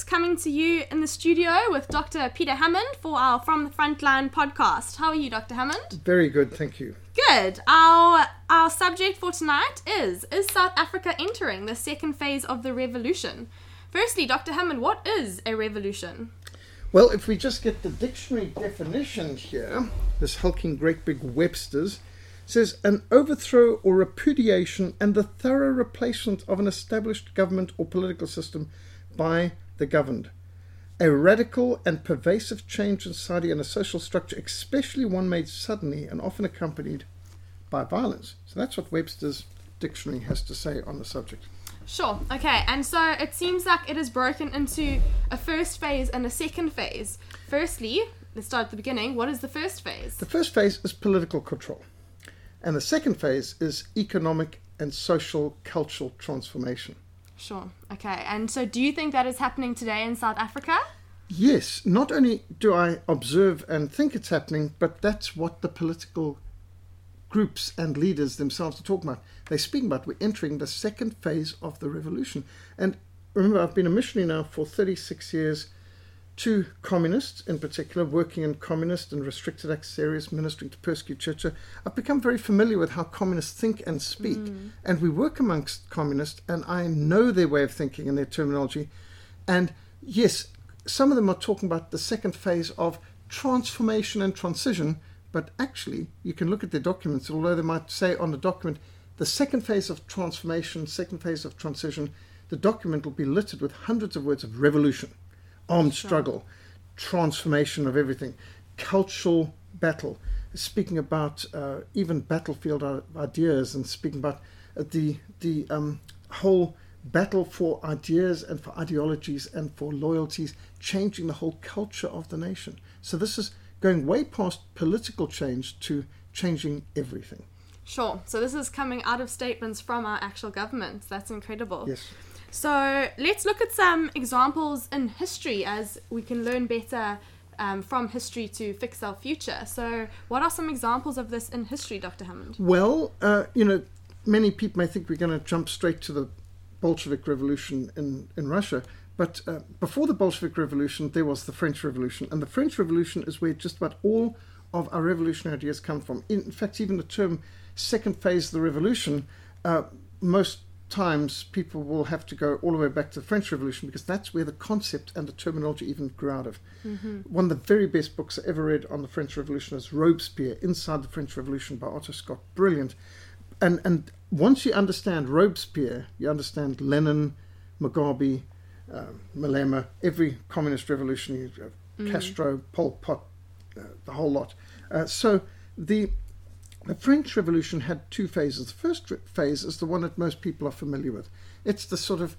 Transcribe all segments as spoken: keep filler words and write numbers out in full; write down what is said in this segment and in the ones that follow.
coming to you in the studio with Doctor Peter Hammond for our From the Frontline podcast. How are you, Doctor Hammond? Very good, thank you. Good. Our our subject for tonight is, is South Africa entering the second phase of the revolution? Firstly, Doctor Hammond, what is a revolution? Well, if we just get the dictionary definition here, this hulking great big Webster's, says an overthrow or repudiation and the thorough replacement of an established government or political system by the governed. A radical and pervasive change in society and a social structure, especially one made suddenly and often accompanied by violence. So that's what Webster's dictionary has to say on the subject. Sure, okay, and so it seems like it is broken into a first phase and a second phase. Firstly, let's start at the beginning. What is the first phase? The first phase is political control. And the second phase is economic and social cultural transformation. Sure, okay, and so do you think that is happening today in South Africa? Yes, not only do I observe and think it's happening, but that's what the political groups and leaders themselves are talking about. They're speaking about we're entering the second phase of the revolution. And remember, I've been a missionary now for thirty-six years to communists in particular, working in communist and restricted access areas, ministering to persecuted churches. I've become very familiar with how communists think and speak. Mm. And we work amongst communists, and I know their way of thinking and their terminology. And yes, some of them are talking about the second phase of transformation and transition, but actually, you can look at their documents, although they might say on the document, the second phase of transformation, second phase of transition, the document will be littered with hundreds of words of revolution, armed sure. struggle, transformation of everything, cultural battle, speaking about uh, even battlefield ideas and speaking about uh, the, the um, whole battle for ideas and for ideologies and for loyalties, changing the whole culture of the nation. So this is going way past political change to changing everything. Sure. So this is coming out of statements from our actual governments. That's incredible. Yes. So let's look at some examples in history as we can learn better um, from history to fix our future. So what are some examples of this in history, Doctor Hammond? Well, uh, you know, many people may think we're going to jump straight to the Bolshevik Revolution in, in Russia. But uh, before the Bolshevik Revolution, there was the French Revolution. And the French Revolution is where just about all of our revolutionary ideas come from. In, in fact, even the term second phase of the revolution, uh, most times people will have to go all the way back to the French Revolution because that's where the concept and the terminology even grew out of. Mm-hmm. One of the very best books I ever read on the French Revolution is Robespierre, Inside the French Revolution by Otto Scott. Brilliant. And, and once you understand Robespierre, you understand Lenin, Mugabe, uh, Malema, every communist revolution, uh, mm. Castro, Pol Pot, uh, the whole lot. Uh, so the The French Revolution had two phases. The first phase is the one that most people are familiar with. It's the sort of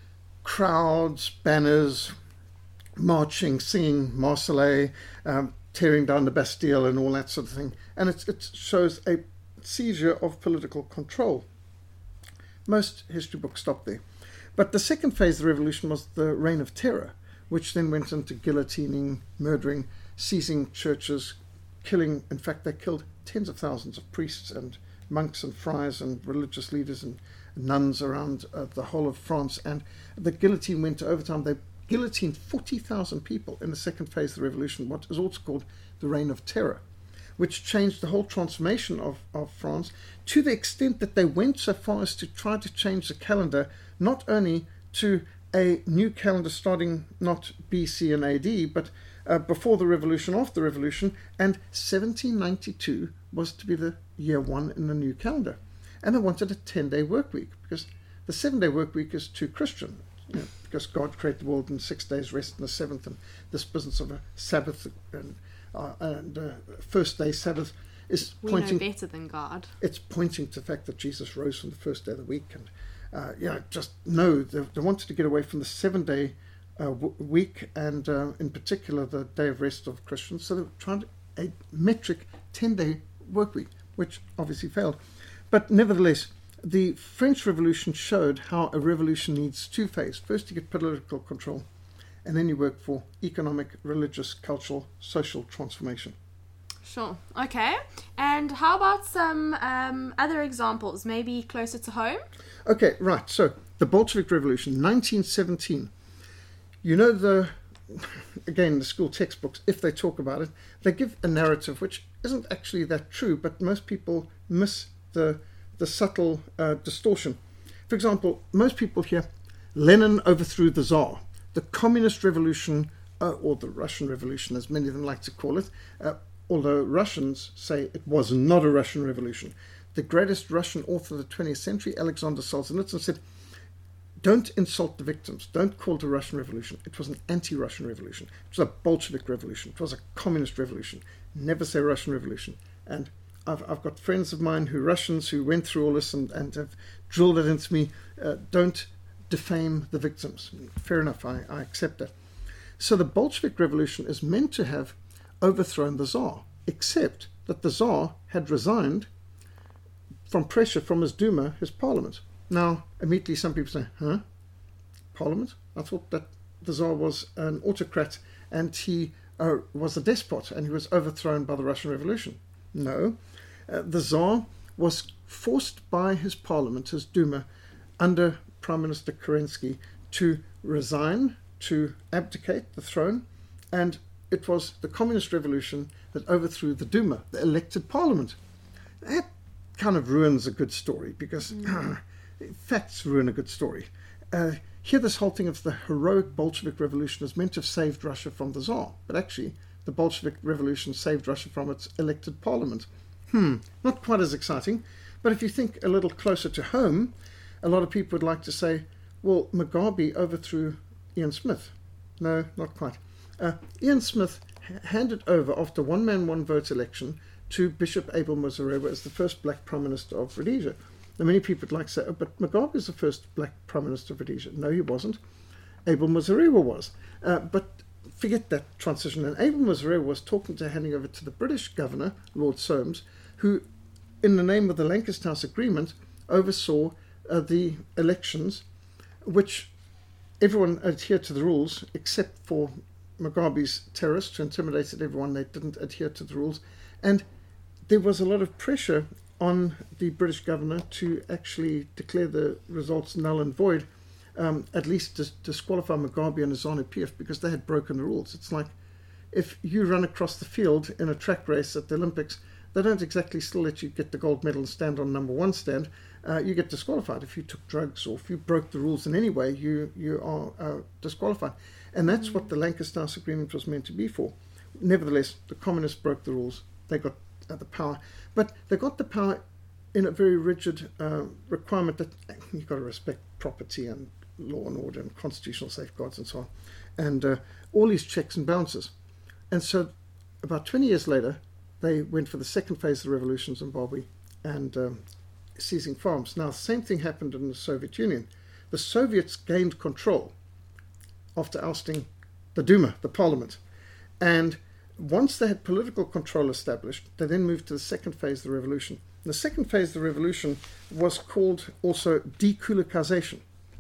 crowds, banners, marching, singing Marseillaise, um, tearing down the Bastille and all that sort of thing. And it's, it shows a seizure of political control. Most history books stop there. But the second phase of the revolution was the Reign of Terror, which then went into guillotining, murdering, seizing churches, killing. In fact, they killed tens of thousands of priests and monks and friars and religious leaders and nuns around uh, the whole of France. And the guillotine went to overtime. They guillotined forty thousand people in the second phase of the revolution, what is also called the Reign of Terror, which changed the whole transformation of, of France to the extent that they went so far as to try to change the calendar, not only to a new calendar starting not B C and A D, but Uh, before the revolution, after the revolution, and seventeen ninety-two was to be the year one in the new calendar. And they wanted a ten-day work week, because the seven-day work week is too Christian, you know, because God created the world in six days, rest in the seventh, and this business of a Sabbath and, uh, and uh, first day Sabbath is we pointing... We know better than God. It's pointing to the fact that Jesus rose from the first day of the week, and uh, yeah, just no, they, they wanted to get away from the seven-day Uh, w- week and uh, in particular the day of rest of Christians. So they were trying to, a metric ten-day work week, which obviously failed. But nevertheless, the French Revolution showed how a revolution needs two phases. First, you get political control, and then you work for economic, religious, cultural, social transformation. Sure. Okay. And how about some um, other examples, maybe closer to home? Okay, right. So the Bolshevik Revolution, nineteen seventeen. you know, the again, the school textbooks, if they talk about it, they give a narrative which isn't actually that true, but most people miss the the subtle uh, distortion. For example, most people hear Lenin overthrew the Tsar. The communist revolution, uh, or the Russian Revolution, as many of them like to call it, uh, although Russians say it was not a Russian revolution. The greatest Russian author of the twentieth century, Alexander Solzhenitsyn, said, don't insult the victims. Don't call it a Russian revolution. It was an anti-Russian revolution. It was a Bolshevik revolution. It was a communist revolution. Never say Russian revolution. And I've, I've got friends of mine who are Russians who went through all this and, and have drilled it into me. Uh, don't defame the victims. Fair enough. I, I accept that. So the Bolshevik revolution is meant to have overthrown the Tsar, except that the Tsar had resigned from pressure from his Duma, his parliament. Now, immediately some people say, huh? Parliament? I thought that the Tsar was an autocrat and he uh, was a despot and he was overthrown by the Russian Revolution. No. Uh, the Tsar was forced by his parliament, his Duma, under Prime Minister Kerensky, to resign, to abdicate the throne, and it was the communist revolution that overthrew the Duma, the elected parliament. That kind of ruins a good story, because mm. facts ruin a good story. Uh, here this whole thing of the heroic Bolshevik revolution is meant to have saved Russia from the Tsar, but actually the Bolshevik revolution saved Russia from its elected parliament. Hmm, not quite as exciting, but if you think a little closer to home, a lot of people would like to say, well, Mugabe overthrew Ian Smith. No, not quite. Uh, Ian Smith ha- handed over, after one-man, one-vote election, to Bishop Abel Muzorewa as the first black Prime Minister of Rhodesia. Now, many people would like to say, oh, but Mugabe is the first black Prime Minister of Rhodesia. No, he wasn't. Abel Muzorewa was. Uh, but forget that transition. And Abel Muzorewa was talking to handing over to the British governor, Lord Soames, who, in the name of the Lancaster House Agreement, oversaw uh, the elections, which everyone adhered to the rules, except for Mugabe's terrorists who intimidated everyone. They didn't adhere to the rules. And there was a lot of pressure on the British governor to actually declare the results null and void, um, at least dis- disqualify Mugabe and his ZANU P F, because they had broken the rules. It's like if you run across the field in a track race at the Olympics, they don't exactly still let you get the gold medal and stand on number one stand. Uh, you get disqualified. If you took drugs or if you broke the rules in any way, you, you are uh, disqualified. And that's mm. what the Lancaster House Agreement was meant to be for. Nevertheless, the communists broke the rules. They got uh, the power. But they got the power in a very rigid uh, requirement that you've got to respect property and law and order and constitutional safeguards and so on. And uh, all these checks and balances. And so about twenty years later, they went for the second phase of the revolution in Zimbabwe and um, seizing farms. Now, the same thing happened in the Soviet Union. The Soviets gained control after ousting the Duma, the parliament. And once they had political control established, they then moved to the second phase of the revolution. And the second phase of the revolution was called also dekulakization.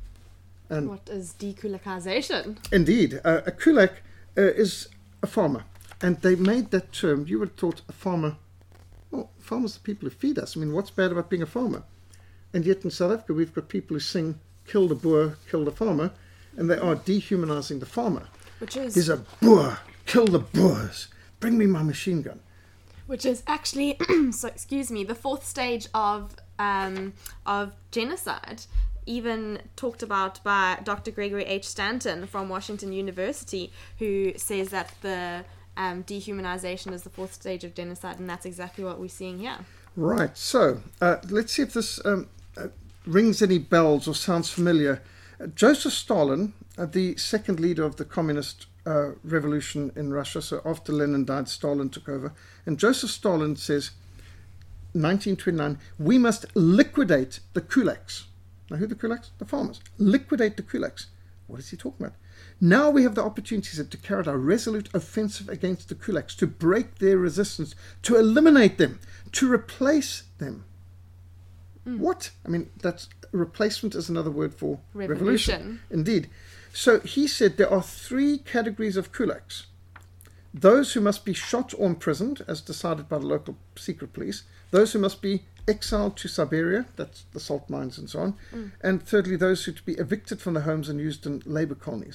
And what is dekulakization? Indeed. Uh, a kulak uh, is a farmer. And they made that term, you would have thought a farmer, well, farmers are the people who feed us. I mean, what's bad about being a farmer? And yet in South Africa, we've got people who sing, kill the Boer, kill the farmer, and they are dehumanizing the farmer. Which is... He's a Boer, kill the Boers, bring me my machine gun. Which is actually, so excuse me, the fourth stage of um, of genocide, even talked about by Doctor Gregory H. Stanton from Washington University, who says that the um, dehumanization is the fourth stage of genocide, and that's exactly what we're seeing here. Right, so uh, let's see if this um, uh, rings any bells or sounds familiar. Uh, Joseph Stalin, uh, the second leader of the communist uh, revolution in Russia, so after Lenin died, Stalin took over, and Joseph Stalin says, nineteen twenty-nine, we must liquidate the kulaks. Now, who are the kulaks? The farmers. Liquidate the kulaks. What is he talking about? Now we have the opportunity to carry out a resolute offensive against the kulaks, to break their resistance, to eliminate them, to replace them. Mm. What? I mean, that's replacement is another word for revolution. revolution. Indeed. So he said there are three categories of kulaks. Those who must be shot or imprisoned, as decided by the local secret police. Those who must be exiled to Siberia, that's the salt mines and so on. Mm. And thirdly, those who to be evicted from their homes and used in labor colonies.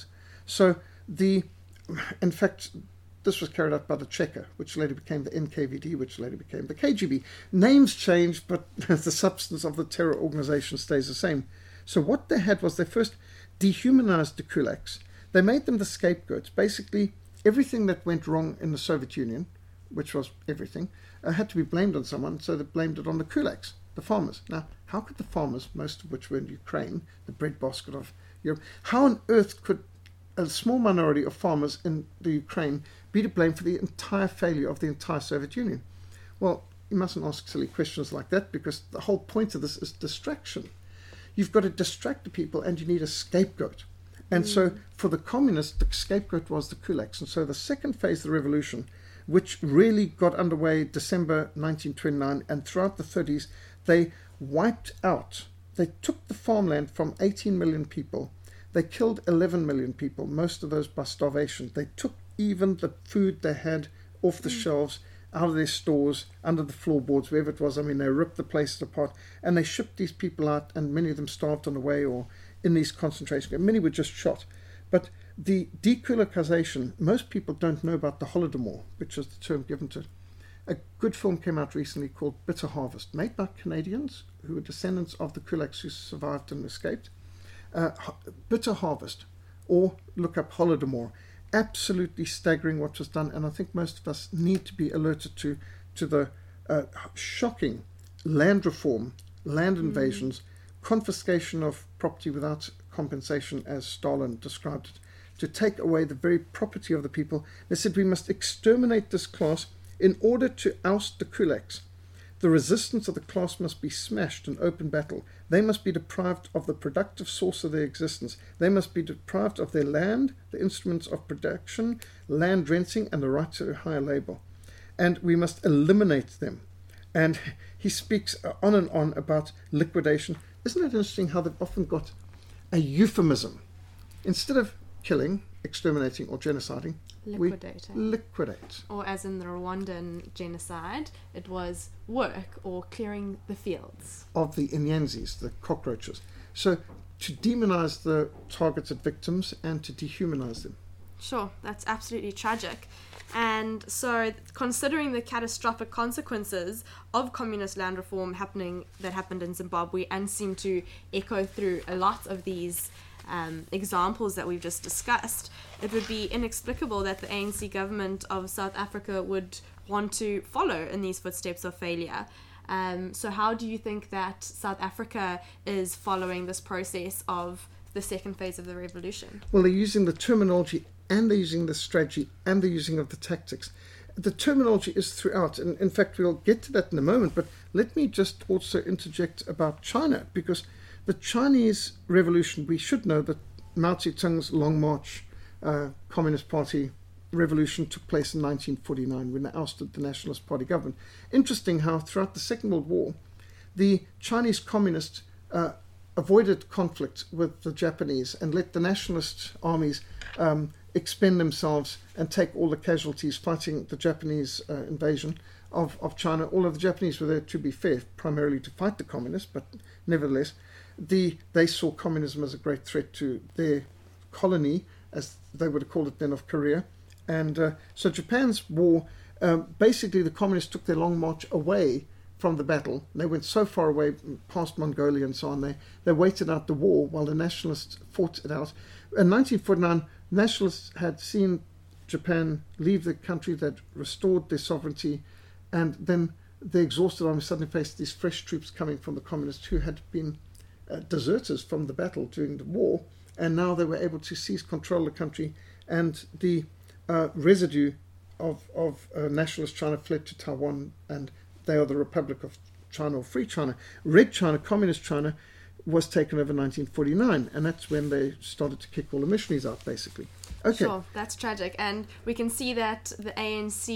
So the, in fact, this was carried out by the Cheka, which later became the N K V D, which later became the K G B. Names change, but the substance of the terror organization stays the same. So what they had was they first dehumanized the kulaks. They made them the scapegoats. Basically, everything that went wrong in the Soviet Union, which was everything, uh, had to be blamed on someone, so they blamed it on the kulaks, the farmers. Now, how could the farmers, most of which were in Ukraine, the breadbasket of Europe, how on earth could a small minority of farmers in the Ukraine be to blame for the entire failure of the entire Soviet Union? Well, you mustn't ask silly questions like that, because the whole point of this is distraction. You've got to distract the people, and you need a scapegoat. And mm. so for the communists, the scapegoat was the kulaks. And so the second phase of the revolution, which really got underway December nineteen twenty-nine, and throughout the thirties, they wiped out, they took the farmland from eighteen million people. They killed eleven million people, most of those by starvation. They took even the food they had off the mm. shelves, out of their stores, under the floorboards, wherever it was. I mean, they ripped the places apart, and they shipped these people out, and many of them starved on the way or in these concentration camps. Many were just shot. But the dekulakization, most people don't know about the Holodomor, which is the term given to it. A good film came out recently called Bitter Harvest, made by Canadians who were descendants of the kulaks who survived and escaped. Uh, Bitter Harvest, or look up Holodomor. Absolutely staggering what was done, and I think most of us need to be alerted to to the uh, shocking land reform, land invasions, mm. confiscation of property without compensation, as Stalin described it, to take away the very property of the people. They said we must exterminate this class in order to oust the kulaks. The resistance of the class must be smashed in open battle. They must be deprived of the productive source of their existence. They must be deprived of their land, the instruments of production, land renting, and the right to hire labor. And we must eliminate them. And he speaks on and on about liquidation. Isn't it interesting how they've often got a euphemism? Instead of killing, exterminating, or genociding, liquidating. We liquidate. Or as in the Rwandan genocide, it was work or clearing the fields. Of the Inyanzis, the cockroaches. So to demonize the targeted victims and to dehumanize them. Sure, that's absolutely tragic. And so considering the catastrophic consequences of communist land reform happening that happened in Zimbabwe and seem to echo through a lot of these Um, examples that we've just discussed, it would be inexplicable that the A N C government of South Africa would want to follow in these footsteps of failure. Um, so how do you think that South Africa is following this process of the second phase of the revolution? Well, they're using the terminology, and they're using the strategy, and they're using of the tactics. The terminology is throughout, and in fact we'll get to that in a moment, but let me just also interject about China, because the Chinese Revolution, we should know that Mao Zedong's Long March uh, Communist Party revolution took place in nineteen forty-nine when they ousted the Nationalist Party government. Interesting how throughout the Second World War, the Chinese communists uh, avoided conflict with the Japanese and let the nationalist armies um, expend themselves and take all the casualties fighting the Japanese uh, invasion of, of China. All of the Japanese were there, to be fair, primarily to fight the communists, but nevertheless, The, they saw communism as a great threat to their colony, as they would have called it then, of Korea. And uh, so Japan's war, um, basically the communists took their long march away from the battle. They went so far away, past Mongolia and so on, they, they waited out the war while the nationalists fought it out. In nineteen forty-nine, nationalists had seen Japan leave the country, they'd restored their sovereignty, and then the exhausted army suddenly faced these fresh troops coming from the communists who had been Uh, deserters from the battle during the war, and now they were able to seize control of the country, and the uh, residue of, of uh, nationalist China fled to Taiwan, and they are the Republic of China, or Free China. Red China, Communist China, was taken over in nineteen forty-nine, and that's when they started to kick all the missionaries out, basically. Okay. Sure, that's tragic, and we can see that the A N C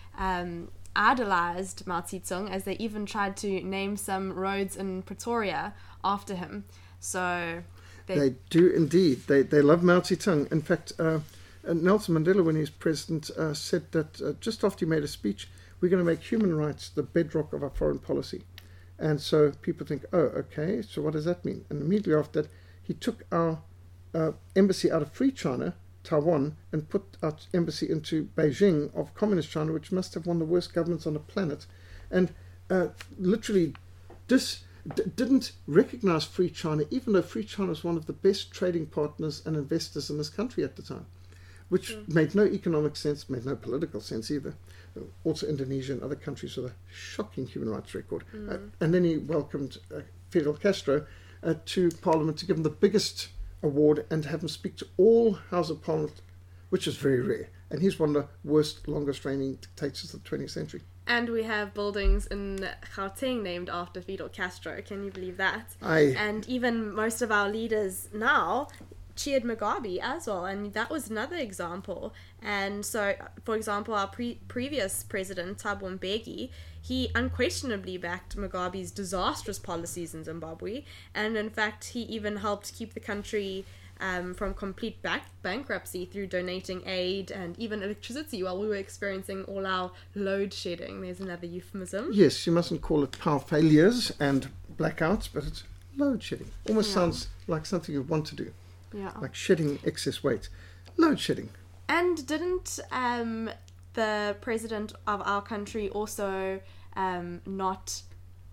um, idolized Mao Zedong, as they even tried to name some roads in Pretoria after him. So they, they do indeed. They they love Mao Zedong. In fact, uh, Nelson Mandela, when he was president, uh, said that uh, just after he made a speech, we're going to make human rights the bedrock of our foreign policy. And so people think, oh, okay, so what does that mean? And immediately after that, he took our uh, embassy out of Free China Taiwan and put our embassy into Beijing of Communist China, which must have one of the worst governments on the planet, and uh, literally dis, d- didn't recognize Free China, even though Free China was one of the best trading partners and investors in this country at the time, which mm. made no economic sense, made no political sense either. Also Indonesia and other countries with a shocking human rights record. Mm. Uh, and then he welcomed uh, Fidel Castro uh, to Parliament to give him the biggest award and have him speak to all House of Parliament, which is very rare. And he's one of the worst, longest reigning dictators of the twentieth century. And we have buildings in Gauteng named after Fidel Castro. Can you believe that? Aye. And even most of our leaders now cheered Mugabe as well, and that was another example. And so, for example, our pre- previous president, Thabo Mbeki, he unquestionably backed Mugabe's disastrous policies in Zimbabwe, and in fact, he even helped keep the country um, from complete back- bankruptcy through donating aid and even electricity while we were experiencing all our load shedding. There's another euphemism. Yes, you mustn't call it power failures and blackouts, but it's load shedding. Almost yeah. sounds like something you'd want to do. Yeah. Like shedding excess weight. Load shedding. And didn't um, the president of our country also um, not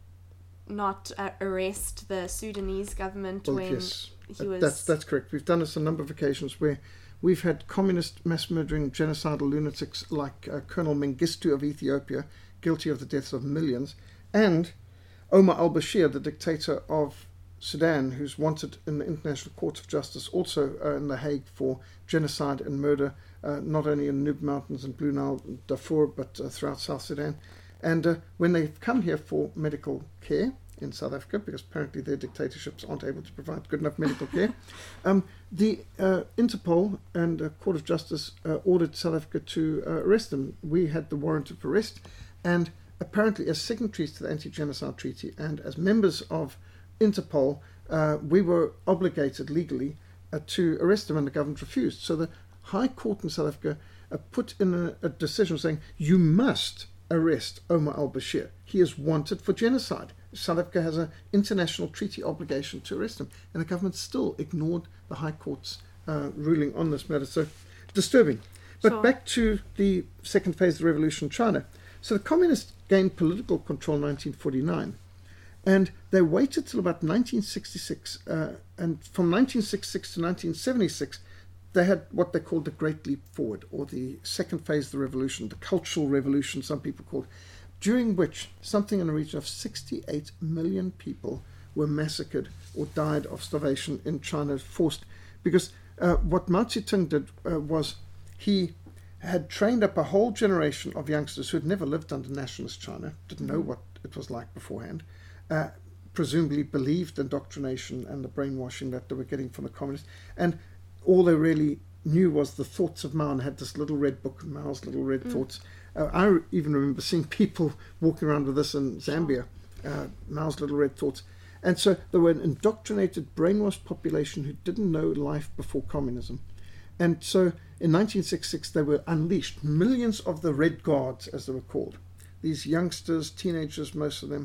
not uh, arrest the Sudanese government well, when yes. he was... That's, that's correct. We've done this on a number of occasions where we've had communist mass-murdering genocidal lunatics like uh, Colonel Mengistu of Ethiopia, guilty of the deaths of millions, and Omar al-Bashir, the dictator of Sudan, who's wanted in the International Court of Justice, also uh, in The Hague for genocide and murder, uh, not only in Nub Mountains and Blue Nile, Darfur, but uh, throughout South Sudan. And uh, when they've come here for medical care in South Africa, because apparently their dictatorships aren't able to provide good enough medical care, um, the uh, Interpol and uh, Court of Justice uh, ordered South Africa to uh, arrest them. We had the warrant of arrest, and apparently as signatories to the Anti-Genocide Treaty and as members of Interpol, uh, we were obligated legally uh, to arrest them, and the government refused. So the High Court in South Africa uh, put in a, a decision saying, you must arrest Omar al-Bashir. He is wanted for genocide. South Africa has an international treaty obligation to arrest him, and the government still ignored the High Court's uh, ruling on this matter. So disturbing. But sure. Back to the second phase of the revolution in China. So the communists gained political control in nineteen forty-nine. And they waited till about nineteen sixty-six, uh, and from nineteen sixty-six to nineteen seventy-six, they had what they called the Great Leap Forward, or the second phase of the revolution, the Cultural Revolution, some people called, during which something in the region of sixty-eight million people were massacred or died of starvation in China, forced, because uh, what Mao Zedong did uh, was he had trained up a whole generation of youngsters who had never lived under nationalist China, didn't know what it was like beforehand, Uh, presumably believed the indoctrination and the brainwashing that they were getting from the communists, and all they really knew was the thoughts of Mao, and had this little red book, Mao's Little Red mm. Thoughts. Uh, I re- even remember seeing people walking around with this in Zambia, uh, Mao's Little Red Thoughts. And so they were an indoctrinated, brainwashed population who didn't know life before communism. And so in nineteen sixty-six they were unleashed, millions of the Red Guards, as they were called, these youngsters, teenagers, most of them,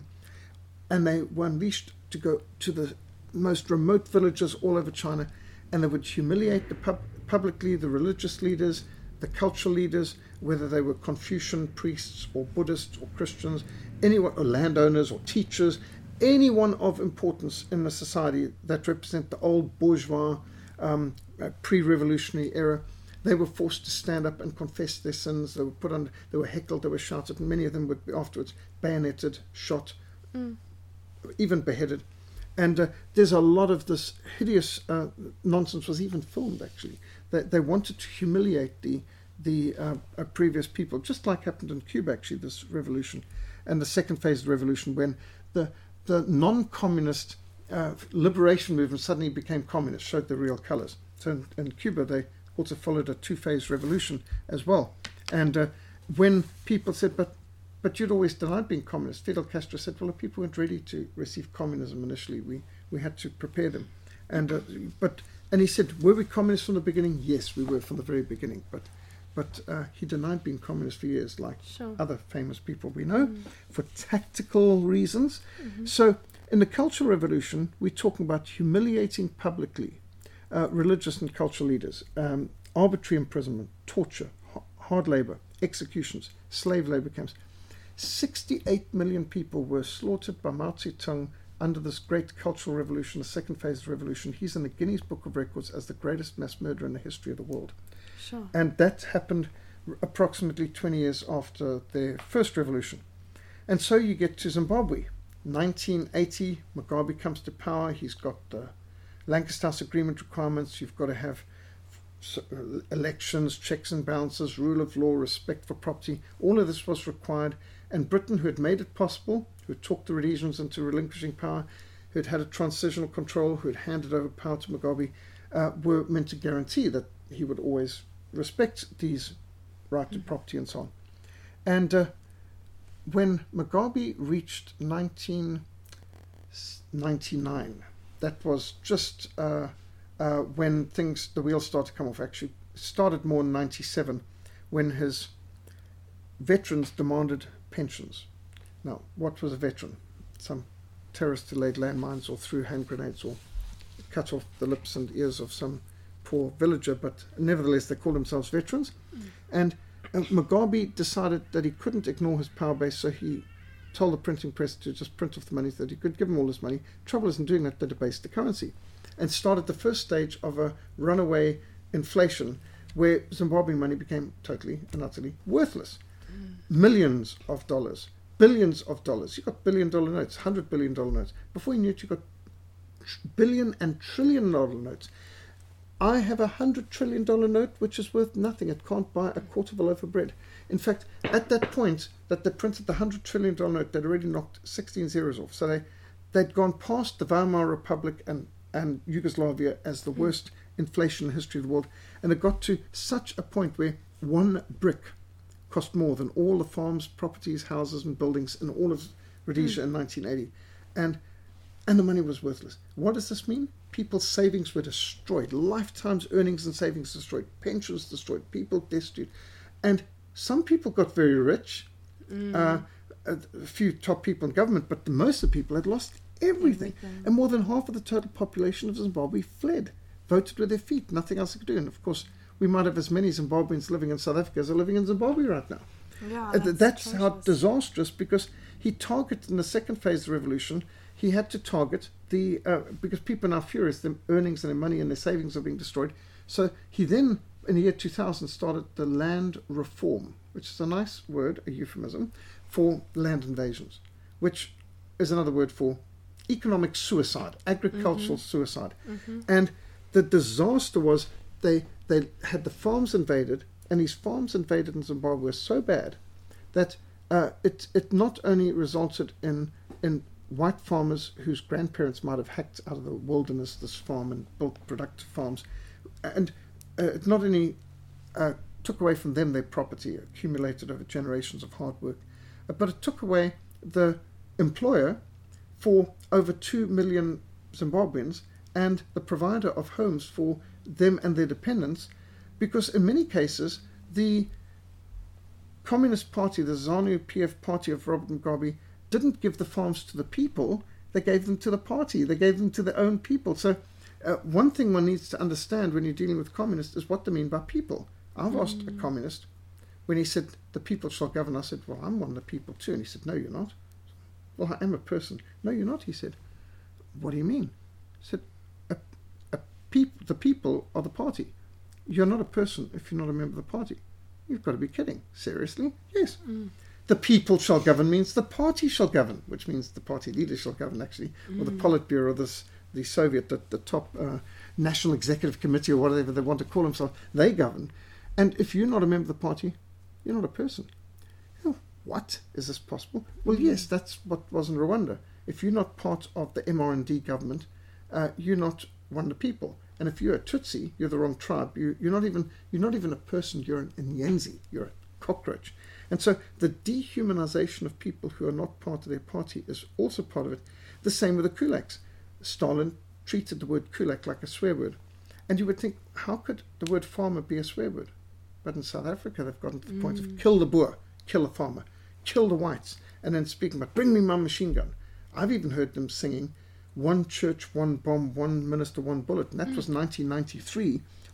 and they were unleashed to go to the most remote villages all over China, and they would humiliate the pub- publicly the religious leaders, the cultural leaders, whether they were Confucian priests or Buddhists or Christians, anyone, or landowners or teachers, anyone of importance in the society that represent the old bourgeois um, uh, pre-revolutionary era. They were forced to stand up and confess their sins. They were put under, they were heckled, they were shouted, and many of them would be afterwards bayoneted, shot, mm. even beheaded. And uh, there's a lot of this hideous uh, nonsense was even filmed, actually. They, they wanted to humiliate the the uh, uh, previous people, just like happened in Cuba, actually, this revolution. And the second phase of the revolution, when the the non-communist uh, liberation movement suddenly became communist, showed their real colors. So in, in Cuba, they also followed a two-phase revolution as well. And uh, when people said, but But you'd always denied being communist, Fidel Castro said, well, if people weren't ready to receive communism initially, we, we had to prepare them. And uh, but and he said, were we communists from the beginning? Yes, we were from the very beginning. But but uh, he denied being communist for years, like sure. other famous people we know, mm. for tactical reasons. Mm-hmm. So in the Cultural Revolution, we're talking about humiliating publicly uh, religious and cultural leaders. Um, arbitrary imprisonment, torture, hard labor, executions, slave labor camps. sixty-eight million people were slaughtered by Mao Zedong under this great cultural revolution, the second phase of the revolution. He's in the Guinness Book of Records as the greatest mass murderer in the history of the world. Sure. And that happened approximately twenty years after their first revolution. And so you get to Zimbabwe. nineteen eighty, Mugabe comes to power. He's got the Lancaster House Agreement requirements. You've got to have elections, checks and balances, rule of law, respect for property. All of this was required. And Britain, who had made it possible, who had talked the Rhodesians into relinquishing power, who had had a transitional control, who had handed over power to Mugabe, uh, were meant to guarantee that he would always respect these right to property and so on. And uh, when Mugabe reached nineteen ninety-nine, that was just uh, uh, when things, the wheels started to come off. Actually, started more in ninety-seven, when his veterans demanded pensions. Now, what was a veteran? Some terrorist who laid landmines or threw hand grenades or cut off the lips and ears of some poor villager, but nevertheless they called themselves veterans. Mm. And uh, Mugabe decided that he couldn't ignore his power base, so he told the printing press to just print off the money, so that he could give them all this money. Trouble isn't doing that, they debased the currency, and started the first stage of a runaway inflation where Zimbabwe money became totally and utterly worthless. Mm. Millions of dollars, billions of dollars. You got billion dollar notes, hundred billion dollar notes. Before you knew it, you got billion and trillion dollar notes. I have a hundred trillion dollar note which is worth nothing. It can't buy a quarter of a loaf of bread. In fact, at that point that they printed the hundred trillion dollar note, they'd already knocked sixteen zeros off. So they they'd gone past the Weimar Republic and, and Yugoslavia as the worst inflation in the history of the world, and it got to such a point where one brick cost more than all the farms, properties, houses and buildings in all of Rhodesia mm. in nineteen eighty. And and the money was worthless. What does this mean? People's savings were destroyed. Lifetimes earnings and savings destroyed. Pensions destroyed. People destitute. And some people got very rich. Mm. Uh, a, a few top people in government, but most of the people had lost everything. everything. And more than half of the total population of Zimbabwe fled, voted with their feet. Nothing else they could do. And of course, we might have as many Zimbabweans living in South Africa as are living in Zimbabwe right now. Yeah, that's that's how disastrous, because he targeted in the second phase of the revolution, he had to target the, uh, because people are now furious, their earnings and their money and their savings are being destroyed. So he then, in the year two thousand, started the land reform, which is a nice word, a euphemism, for land invasions, which is another word for economic suicide, agricultural mm-hmm. suicide. Mm-hmm. And the disaster was they they had the farms invaded, and these farms invaded in Zimbabwe were so bad that uh, it it not only resulted in in white farmers whose grandparents might have hacked out of the wilderness this farm and built productive farms, and uh, it not only uh, took away from them their property accumulated over generations of hard work, uh, but it took away the employer for over two million Zimbabweans and the provider of homes for them and their dependents, because in many cases the Communist Party, the ZANU-P F party of Robert Mugabe, didn't give the farms to the people, they gave them to the party, they gave them to their own people. So uh, one thing one needs to understand when you're dealing with communists is what they mean by people. I've mm. asked a communist, when he said, the people shall govern, I said, well, I'm one of the people too. And he said, no, you're not. Well, I am a person. No, you're not, he said. What do you mean? I said, a, a peop- the people are the party. You're not a person if you're not a member of the party. You've got to be kidding. Seriously? Yes. Mm. The people shall govern means the party shall govern, which means the party leader shall govern, actually, mm. or the Politburo, this, the Soviet, the, the top uh, National Executive Committee, or whatever they want to call themselves, they govern. And if you're not a member of the party, you're not a person. Oh, what? Is this possible? Well, mm. yes, that's what was in Rwanda. If you're not part of the M R N D government, uh, you're not one of the people. And if you're a Tutsi, you're the wrong tribe. You, you're not even you're not even a person. You're an Nyenzi. You're a cockroach. And so the dehumanization of people who are not part of their party is also part of it. The same with the kulaks. Stalin treated the word kulak like a swear word. And you would think, how could the word farmer be a swear word? But in South Africa, they've gotten to the mm. point of kill the Boer, kill the farmer, kill the whites, and then speaking about bring me my machine gun. I've even heard them singing one church, one bomb, one minister, one bullet. And that mm. was nineteen ninety-three,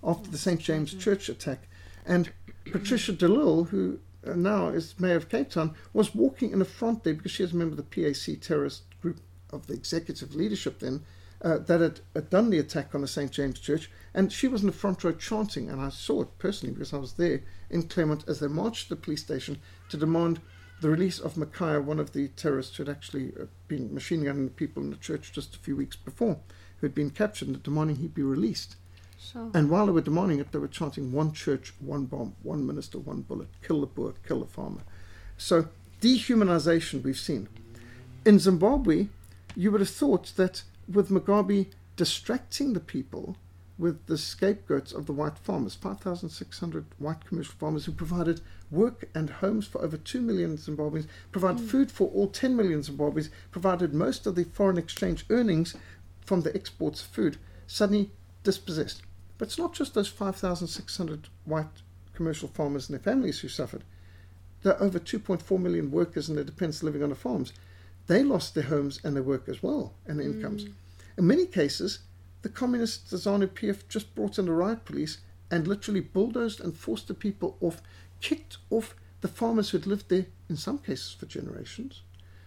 after the Saint James Church attack. And Patricia de Lille, who uh, now is Mayor of Cape Town, was walking in the front there because she was a member of the P A C terrorist group of the executive leadership then, uh, that had, had done the attack on the Saint James Church. And she was in the front row chanting, and I saw it personally because I was there in Claremont as they marched to the police station to demand the release of Micaiah, one of the terrorists who had actually uh, been machine gunning the people in the church just a few weeks before, who had been captured, and demanding he be released. Sure. And while they were demanding it, they were chanting, one church, one bomb, one minister, one bullet, kill the poor, kill the farmer. So dehumanization we've seen. In Zimbabwe, you would have thought that with Mugabe distracting the people with the scapegoats of the white farmers, five thousand six hundred white commercial farmers who provided work and homes for over two million Zimbabweans, provided mm. food for all ten million Zimbabweans, provided most of the foreign exchange earnings from the exports of food, suddenly dispossessed. But it's not just those five thousand six hundred white commercial farmers and their families who suffered. There are over two point four million workers and their dependents living on the farms. They lost their homes and their work as well, and their mm. incomes. In many cases, the communist ZANU P F just brought in the riot police and literally bulldozed and forced the people off, kicked off the farmers who had lived there, in some cases for generations,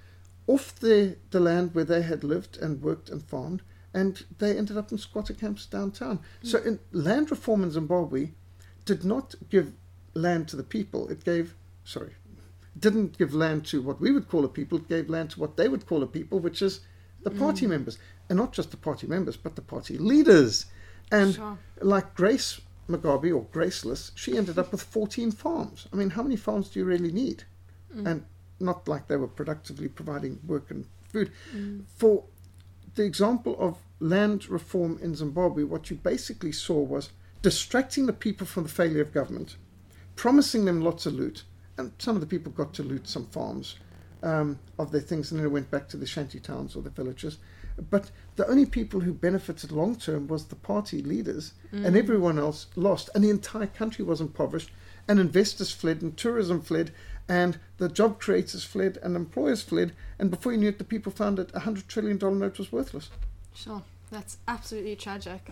off the, the land where they had lived and worked and farmed, and they ended up in squatter camps downtown. Mm. So in, land reform in Zimbabwe did not give land to the people. It gave, sorry, didn't give land to what we would call a people. It gave land to what they would call a people, which is the party mm. members. And not just the party members, but the party leaders. And sure. like Grace Mugabe, or Graceless, she ended up with fourteen farms. I mean, how many farms do you really need? Mm. And not like they were productively providing work and food. Mm. For the example of land reform in Zimbabwe, what you basically saw was distracting the people from the failure of government, promising them lots of loot, and some of the people got to loot some farms um, of their things, and then they went back to the shanty towns or the villages. But the only people who benefited long term was the party leaders, mm. and everyone else lost, and the entire country was impoverished, and investors fled, and tourism fled, and the job creators fled, and employers fled, and before you knew it, the people found that a hundred trillion dollar note was worthless. Sure, that's absolutely tragic.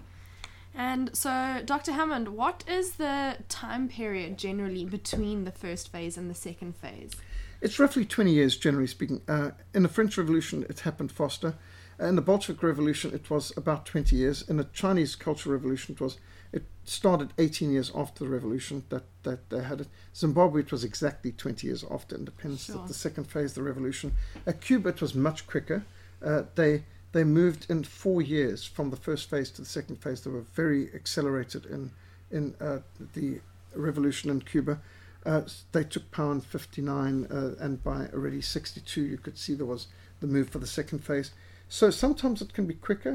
And so, Doctor Hammond, what is the time period generally between the first phase and the second phase? It's roughly twenty years, generally speaking. Uh, in the French Revolution, it happened faster. In the Bolshevik Revolution, it was about twenty years. In the Chinese Cultural Revolution, it was it started eighteen years after the revolution that, that they had it. Zimbabwe, it was exactly twenty years after independence, sure. the second phase of the revolution. At Cuba, it was much quicker. Uh, they they moved in four years from the first phase to the second phase. They were very accelerated in, in uh, the revolution in Cuba. Uh, they took power in fifty-nine, uh, and by already sixty-two, you could see there was the move for the second phase. So sometimes it can be quicker.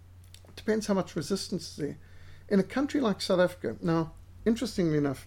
It depends how much resistance is there. In a country like South Africa, now, interestingly enough,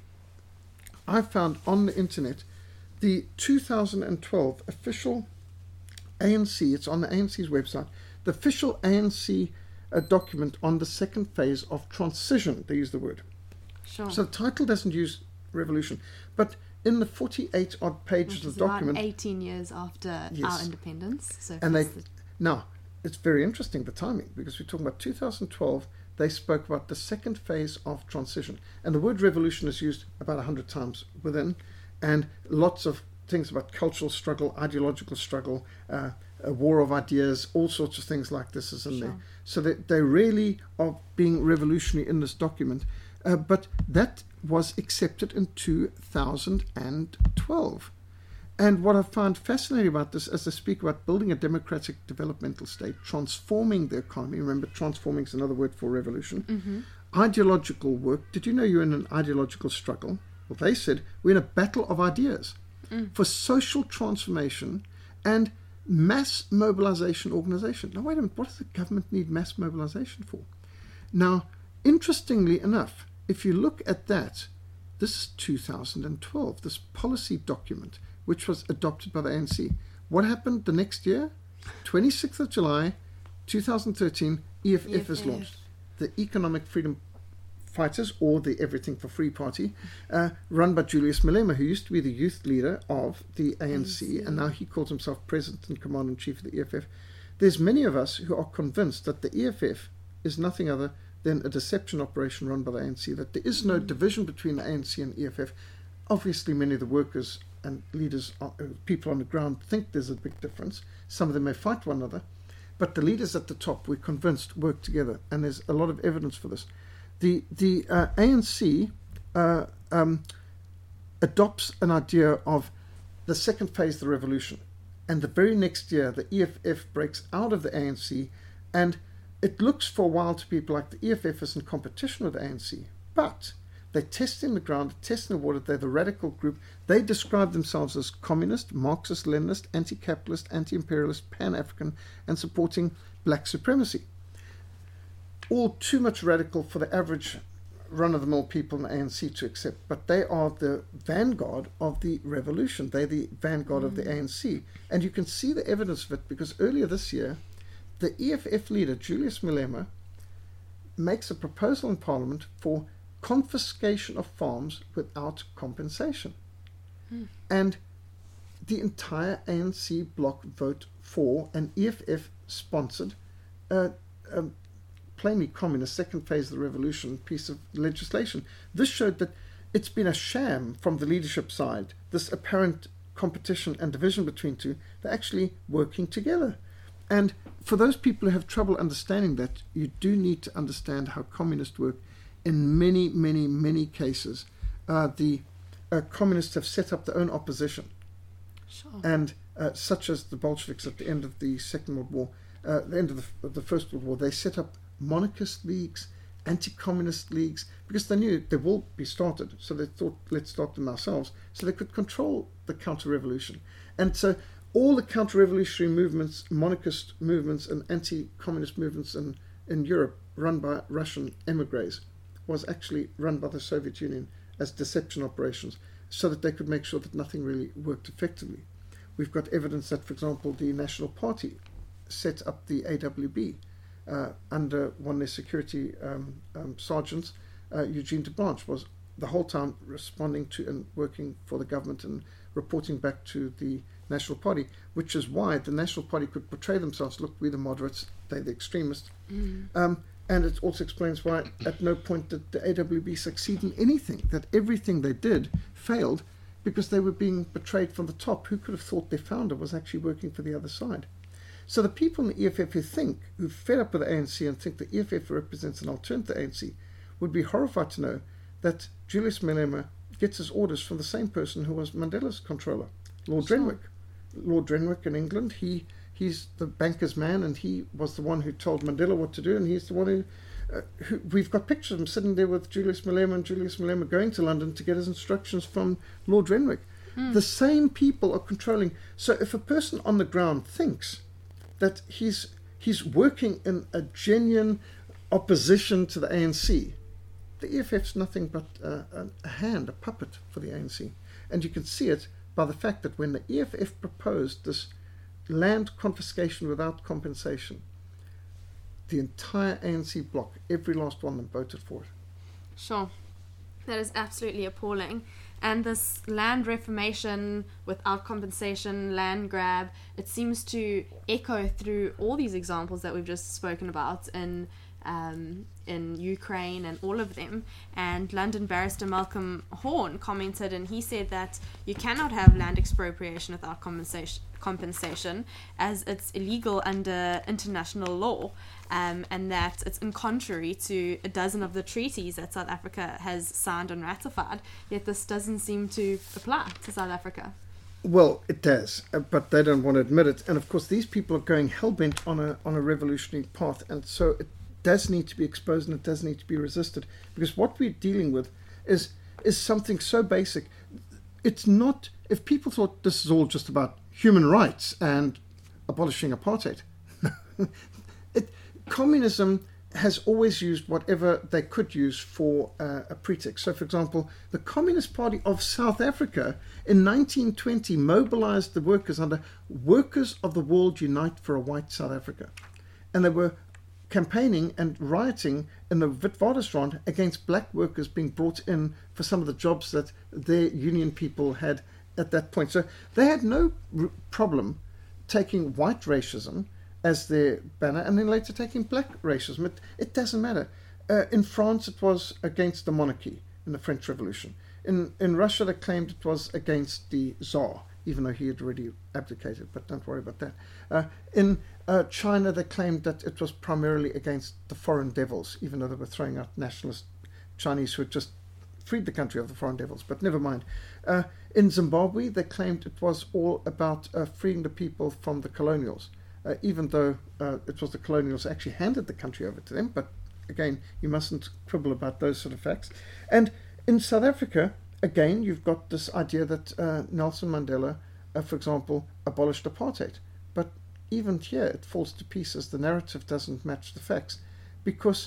I found on the internet the two thousand twelve official A N C, it's on the A N C's website, the official A N C uh, document on the second phase of transition, they use the word. Sure. So the title doesn't use revolution, but in the forty-eight odd pages Which of is the document, about eighteen years after yes. our independence. So and they the... now it's very interesting the timing, because we're talking about two thousand twelve. They spoke about the second phase of transition, and the word revolution is used about a hundred times within, and lots of things about cultural struggle, ideological struggle, uh, a war of ideas, all sorts of things like this is in sure. there. So they, they really are being revolutionary in this document, uh, but that was accepted in two thousand twelve. And what I found fascinating about this, as they speak about building a democratic developmental state, transforming the economy, remember transforming is another word for revolution, mm-hmm. ideological work. Did you know you're in an ideological struggle? Well, they said we're in a battle of ideas mm. for social transformation and mass mobilization organization. Now, wait a minute, what does the government need mass mobilization for? Now, interestingly enough, if you look at that, this is two thousand twelve, this policy document, which was adopted by the A N C. What happened the next year? twenty-sixth of July, two thousand thirteen, E F F, E F F is launched. The Economic Freedom Fighters, or the Everything for Free Party, uh, run by Julius Malema, who used to be the youth leader of the A N C, and now he calls himself President and Commander-in-Chief of the E F F. There's many of us who are convinced that the E F F is nothing other then a deception operation run by the A N C, that there is no division between the A N C and E F F. Obviously, many of the workers and leaders, uh, people on the ground, think there's a big difference. Some of them may fight one another, but the leaders at the top, we're convinced, work together, and there's a lot of evidence for this. The the uh, A N C uh, um, adopts an idea of the second phase of the revolution, and the very next year the E F F breaks out of the A N C, and it looks for a while to people like the E F F is in competition with the A N C, but they're testing the ground, testing the water. They're the radical group. They describe themselves as communist, Marxist, Leninist, anti-capitalist, anti-imperialist, pan-African, and supporting black supremacy. All too much radical for the average run-of-the-mill people in the A N C to accept, but they are the vanguard of the revolution. They're the vanguard mm. of the A N C. And you can see the evidence of it, because earlier this year, the E F F leader, Julius Malema, makes a proposal in Parliament for confiscation of farms without compensation. Hmm. And the entire A N C bloc vote for an E F F-sponsored, uh, um, plainly communist, second phase of the revolution piece of legislation. This showed that it's been a sham from the leadership side, this apparent competition and division between two. They're actually working together. And for those people who have trouble understanding that, you do need to understand how communists work. In many, many, many cases, uh, the uh, communists have set up their own opposition. Sure. And uh, such as the Bolsheviks at the end of the Second World War, uh, the end of the, of the First World War, they set up monarchist leagues, anti-communist leagues, because they knew they will be started. So they thought, let's start them ourselves, so they could control the counter-revolution. And so all the counter-revolutionary movements, monarchist movements and anti-communist movements in, in Europe run by Russian emigres was actually run by the Soviet Union as deception operations, so that they could make sure that nothing really worked effectively. We've got evidence that, for example, the National Party set up the A W B uh, under one of their security um, um, sergeants, uh, Eugene de Branche, was the whole time responding to and working for the government and reporting back to the National Party, which is why the National Party could portray themselves, look, we're the moderates, they're the extremists. Mm. Um, and it also explains why at no point did the A W B succeed in anything, that everything they did failed because they were being betrayed from the top. Who could have thought their founder was actually working for the other side? So the people in the E F F who think, who fed up with the A N C and think the E F F represents an alternative to the A N C, would be horrified to know that Julius Malema gets his orders from the same person who was Mandela's controller, Lord Sure. Renwick. Lord Renwick in England, he he's the banker's man, and he was the one who told Mandela what to do, and he's the one who, uh, who we've got pictures of him sitting there with Julius Malema, and Julius Malema going to London to get his instructions from Lord Renwick. Mm. The same people are controlling. So if a person on the ground thinks that he's he's working in a genuine opposition to the A N C, the E F F's nothing but uh, a hand, a puppet for the A N C. And you can see it by the fact that when the E F F proposed this land confiscation without compensation, the entire A N C bloc, every last one of them, voted for it. Sure. That is absolutely appalling. And this land reformation without compensation, land grab, it seems to echo through all these examples that we've just spoken about in um, in Ukraine and all of them. And London barrister Malcolm Horn commented, and he said that you cannot have land expropriation without compensation, compensation as it's illegal under international law, um, and that it's in contrary to a dozen of the treaties that South Africa has signed and ratified, yet this doesn't seem to apply to South Africa. Well, it does, uh, but they don't want to admit it. And of course, these people are going hell-bent on a, on a revolutionary path, and so it does need to be exposed and it does need to be resisted, because what we're dealing with is is something so basic. It's not, if people thought this is all just about human rights and abolishing apartheid, it, communism has always used whatever they could use for uh, a pretext. So, for example, the Communist Party of South Africa in nineteen twenty mobilized the workers under Workers of the World Unite for a White South Africa. And they were campaigning and rioting in the Witwatersrand against black workers being brought in for some of the jobs that their union people had at that point. So they had no r- problem taking white racism as their banner and then later taking black racism. It, it doesn't matter. Uh, in France, it was against the monarchy in the French Revolution. In in Russia, they claimed it was against the Tsar, even though he had already abdicated, but don't worry about that. Uh, in uh, China, they claimed that it was primarily against the foreign devils, even though they were throwing out nationalist Chinese who had just freed the country of the foreign devils, but never mind. Uh, in Zimbabwe, they claimed it was all about uh, freeing the people from the colonials, uh, even though uh, it was the colonials actually handed the country over to them, but again, you mustn't quibble about those sort of facts. And in South Africa, again, you've got this idea that uh, Nelson Mandela, uh, for example, abolished apartheid. But even here, it falls to pieces. The narrative doesn't match the facts, because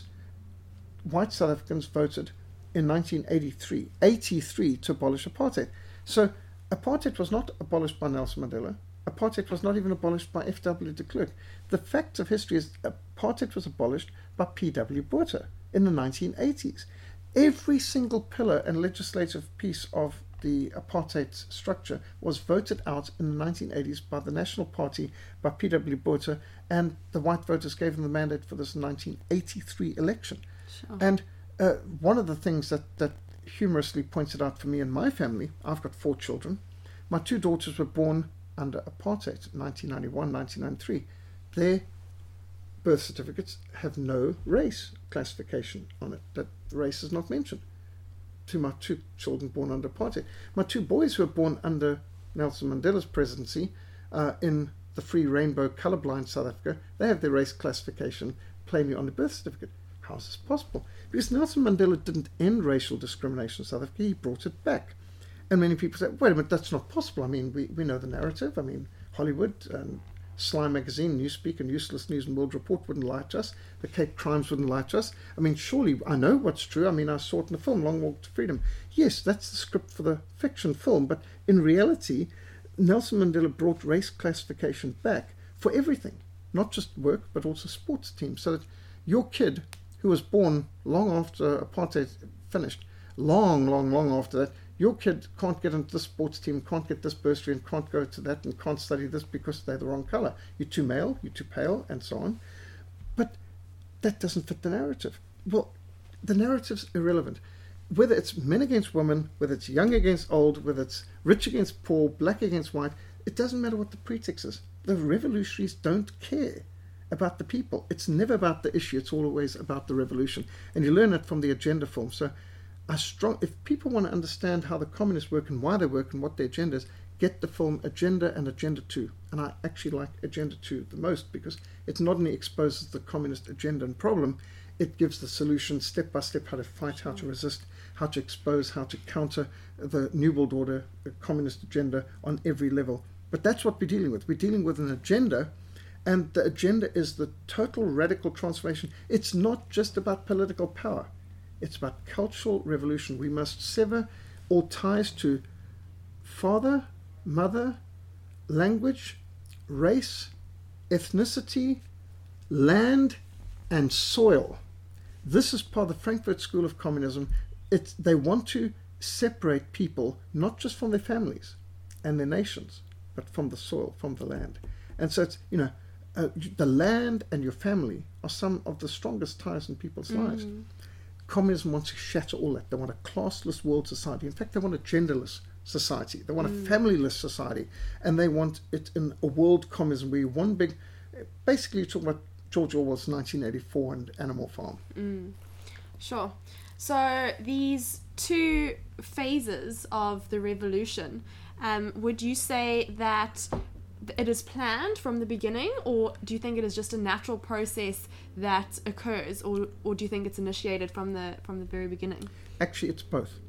white South Africans voted in nineteen eighty-three, eighty-three to abolish apartheid. So apartheid was not abolished by Nelson Mandela. Apartheid was not even abolished by F W de Klerk. The fact of history is apartheid was abolished by P W Botha in the nineteen eighties. Every single pillar and legislative piece of the apartheid structure was voted out in the nineteen eighties by the National Party, by P W Botha, and the white voters gave them the mandate for this nineteen eighty-three election. Sure. And uh, one of the things that, that humorously pointed out for me and my family, I've got four children. My two daughters were born under apartheid, nineteen ninety-one, nineteen ninety-three. Their birth certificates have no race classification on it. That race is not mentioned. To my two children born under apartheid. My two boys who were born under Nelson Mandela's presidency uh, in the free rainbow colorblind South Africa, they have their race classification plainly on the birth certificate. How is this possible? Because Nelson Mandela didn't end racial discrimination in South Africa, he brought it back. And many people say, wait a minute, that's not possible. I mean, we, we know the narrative. I mean, Hollywood and Sly Magazine, Newspeak and Useless News and World Report wouldn't lie to us. The Cape Crimes wouldn't lie to us. I mean, surely I know what's true. I mean, I saw it in the film, Long Walk to Freedom. Yes, that's the script for the fiction film. But in reality, Nelson Mandela brought race classification back for everything. Not just work, but also sports teams. So that your kid, who was born long after apartheid finished, long, long, long after that, your kid can't get into this sports team, can't get this bursary, and can't go to that, and can't study this because they're the wrong color. You're too male, you're too pale, and so on. But that doesn't fit the narrative. Well, the narrative's irrelevant. Whether it's men against women, whether it's young against old, whether it's rich against poor, black against white, it doesn't matter what the pretext is. The revolutionaries don't care about the people. It's never about the issue, it's always about the revolution. And you learn that from the agenda form. So I strong, if people want to understand how the communists work and why they work and what their agenda is, get the film Agenda and Agenda two. And I actually like Agenda two the most because it not only exposes the communist agenda and problem, it gives the solution step by step how to fight, how to resist, how to expose, how to counter the New World Order, the communist agenda on every level. But that's what we're dealing with. We're dealing with an agenda, and the agenda is the total radical transformation. It's not just about political power. It's about cultural revolution. We must sever all ties to father, mother, language, race, ethnicity, land, and soil. This is part of the Frankfurt School of Communism. It's, they want to separate people, not just from their families and their nations, but from the soil, from the land. And so it's, you know, uh, the land and your family are some of the strongest ties in people's mm. lives. Communism wants to shatter all that. They want a classless world society. In fact, they want a genderless society. They want mm. a familyless society. And they want it in a world communism where one big... Basically, you're talking about George Orwell's nineteen eighty-four and Animal Farm. Mm. Sure. So these two phases of the revolution, um, would you say that it is planned from the beginning, or do you think it is just a natural process that occurs, or or do you think it's initiated from the from the very beginning? Actually, it's both.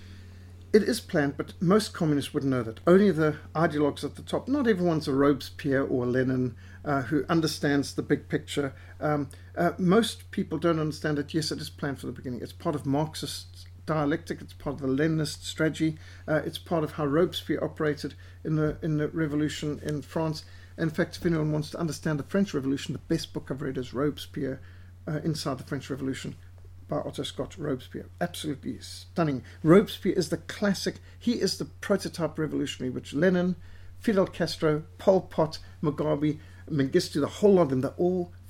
It is planned, but most communists wouldn't know that. Only the ideologues at the top. Not everyone's a Robespierre or a Lenin uh, who understands the big picture. Um, uh, most people don't understand that, yes, it is planned from the beginning. It's part of Marxist dialectic. It's part of the Leninist strategy. Uh, it's part of how Robespierre operated in the in the revolution in France. In fact, if anyone wants to understand the French Revolution, the best book I've read is Robespierre, uh, Inside the French Revolution, by Otto Scott. Robespierre. Absolutely stunning. Robespierre is the classic. He is the prototype revolutionary, which Lenin, Fidel Castro, Pol Pot, Mugabe, Mengistu, the whole lot of them, they're all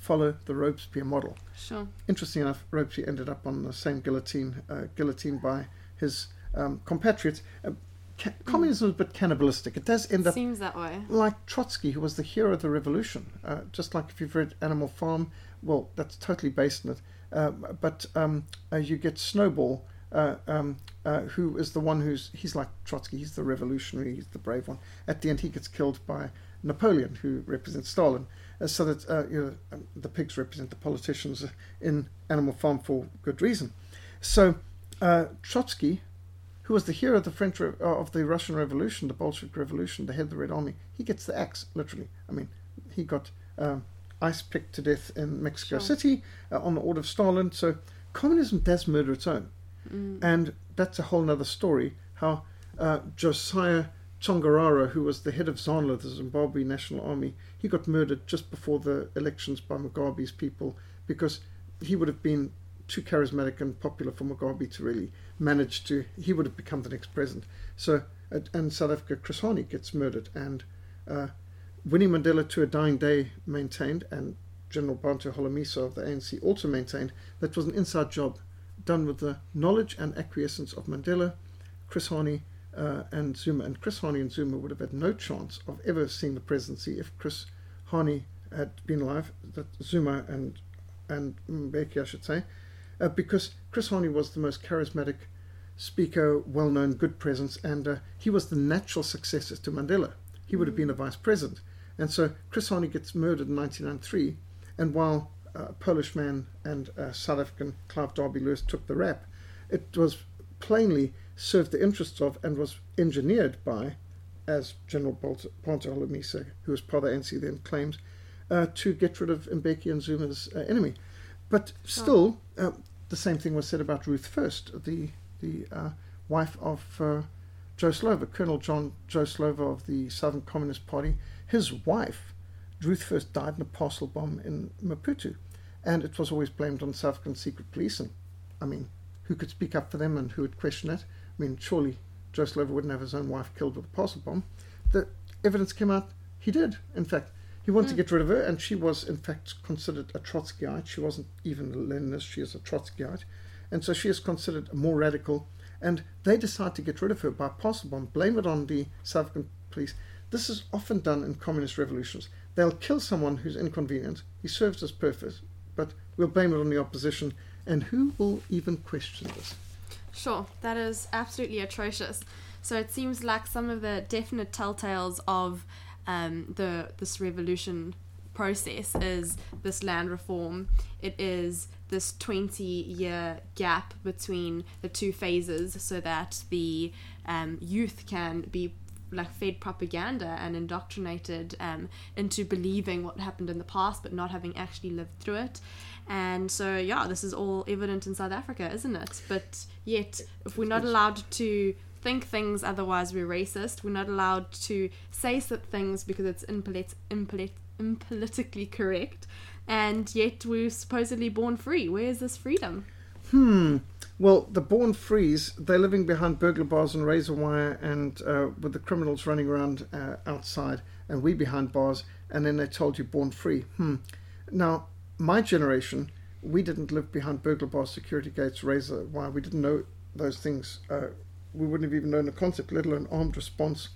follow the Robespierre model. Sure. Interesting enough, Robespierre ended up on the same guillotine, uh, guillotine by his um, compatriots. Uh, ca- mm. Communism is a bit cannibalistic. It does end up seems that way. Like Trotsky, who was the hero of the revolution. Uh, just like if you've read Animal Farm, well, that's totally based on it. Uh, but um, uh, you get Snowball, uh, um, uh, who is the one who's he's like Trotsky. He's the revolutionary. He's the brave one. At the end, he gets killed by Napoleon, who represents Stalin. Uh, so that uh, you know, um, the pigs represent the politicians in Animal Farm for good reason. So uh, Trotsky, who was the hero of the French Re- uh, of the Russian Revolution, the Bolshevik Revolution, the head of the Red Army, he gets the axe literally. I mean, he got um, ice picked to death in Mexico Sure. City uh, on the order of Stalin. So communism does murder its own, mm. and that's a whole other story. How uh, Josiah Tsongarara, who was the head of ZANU, the Zimbabwe National Army, he got murdered just before the elections by Mugabe's people because he would have been too charismatic and popular for Mugabe to really manage to. He would have become the next president. So, and South Africa, Chris Hani gets murdered, and uh, Winnie Mandela to a dying day maintained, and General Bantu Holomisa of the A N C also maintained, that was an inside job done with the knowledge and acquiescence of Mandela, Chris Hani, Uh, and Zuma. And Chris Hani and Zuma would have had no chance of ever seeing the presidency if Chris Hani had been alive, that Zuma and and Mbeki, I should say, uh, because Chris Hani was the most charismatic speaker, well-known, good presence, and uh, he was the natural successor to Mandela. He would have been a vice president. And so Chris Hani gets murdered in nineteen ninety-three, and while uh, Polish man and uh, South African Clive Derby-Lewis took the rap, it was plainly served the interests of and was engineered by, as General Bantu Holomisa, who was part of the A N C then claims, uh, to get rid of Mbeki and Zuma's uh, enemy. But still, uh, the same thing was said about Ruth First, the the uh, wife of uh, Joe Slovo, Colonel John Joe Slovo of the Southern Communist Party. His wife, Ruth First, died in a parcel bomb in Maputo, and it was always blamed on South African secret police. And I mean, who could speak up for them and who would question it? I mean, surely Joe Slovo wouldn't have his own wife killed with a parcel bomb. The evidence came out he did. In fact, he wanted mm. to get rid of her, and she was, in fact, considered a Trotskyite. She wasn't even a Leninist, she is a Trotskyite. And so she is considered more radical. And they decide to get rid of her by parcel bomb, blame it on the South African police. This is often done in communist revolutions. They'll kill someone who's inconvenient. He serves his purpose, but we'll blame it on the opposition. And who will even question this? Sure, that is absolutely atrocious. So it seems like some of the definite telltales of um, the this revolution process is this land reform. It is this twenty-year gap between the two phases so that the um, youth can be like fed propaganda and indoctrinated um, into believing what happened in the past but not having actually lived through it. And so, yeah, this is all evident in South Africa, isn't it? But yet, if we're not allowed to think things, otherwise we're racist. We're not allowed to say such things because it's impolit- impolit- impolitically correct. And yet we're supposedly born free. Where is this freedom? Hmm. Well, the born frees, they're living behind burglar bars and razor wire and uh, with the criminals running around uh, outside, and we behind bars, and then they told you born free. Hmm. Now, my generation, we didn't live behind burglar bars, security gates, razor wire. We didn't know those things. Uh, we wouldn't have even known the concept, let alone armed response,